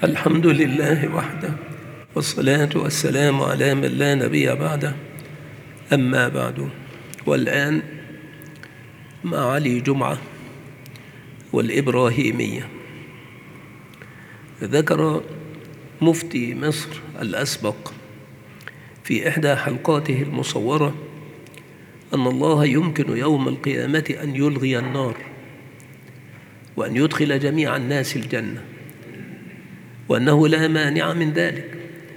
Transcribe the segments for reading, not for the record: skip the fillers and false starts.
الحمد لله وحده، والصلاة والسلام على من لا نبي بعده. أما بعد، والآن مع علي جمعة والإبراهيمية. ذكر مفتي مصر الأسبق في إحدى حلقاته المصورة أن الله يمكن يوم القيامة أن يلغي النار وأن يدخل جميع الناس الجنة، وأنه لا مانع من ذلك.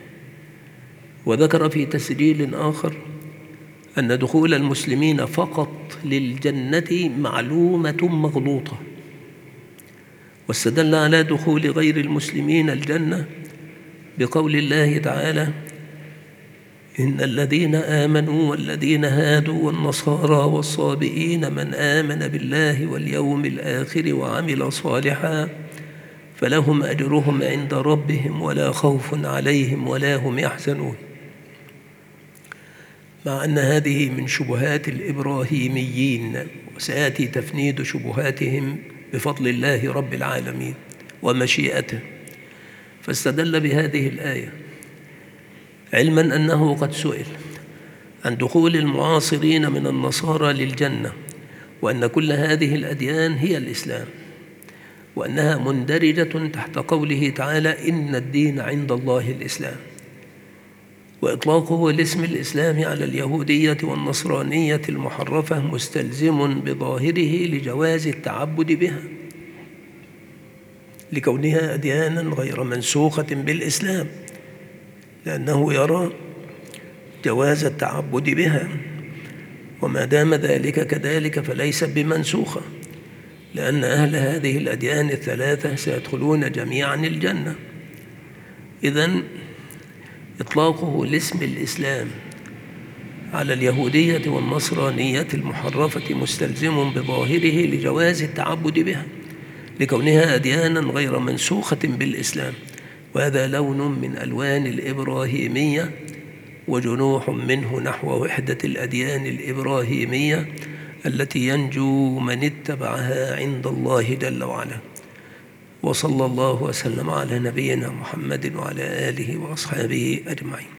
وذكر في تسجيل آخر أن دخول المسلمين فقط للجنة معلومة مغلوطة، واستدل على دخول غير المسلمين الجنة بقول الله تعالى: إن الذين آمنوا والذين هادوا والنصارى والصابئين من آمن بالله واليوم الآخر وعمل صالحا فلهم أجرهم عند ربهم ولا خوف عليهم ولا هم يحزنون. مع أن هذه من شبهات الإبراهيميين، وسيأتي تفنيد شبهاتهم بفضل الله رب العالمين ومشيئته. فاستدل بهذه الآية علما أنه قد سئل عن دخول المعاصرين من النصارى للجنة، وأن كل هذه الأديان هي الإسلام، وأنها مندرجة تحت قوله تعالى: إن الدين عند الله الإسلام. وإطلاقه لاسم الإسلام على اليهودية والنصرانية المحرفة مستلزم بظاهره لجواز التعبد بها، لكونها أديانا غير منسوخة بالإسلام، لأنه يرى جواز التعبد بها. وما دام ذلك كذلك فليست بمنسوخة، لأن أهل هذه الأديان الثلاثة سيدخلون جميعا الجنة. إذن إطلاقه لاسم الإسلام على اليهودية والنصرانية المحرفة مستلزم بظاهره لجواز التعبد بها، لكونها أديانا غير منسوخة بالإسلام. وهذا لون من ألوان الإبراهيمية، وجنوح منه نحو وحدة الأديان الإبراهيمية التي ينجو من اتبعها عند الله جل وعلا. وصلى الله وسلم على نبينا محمد وعلى آله وأصحابه أجمعين.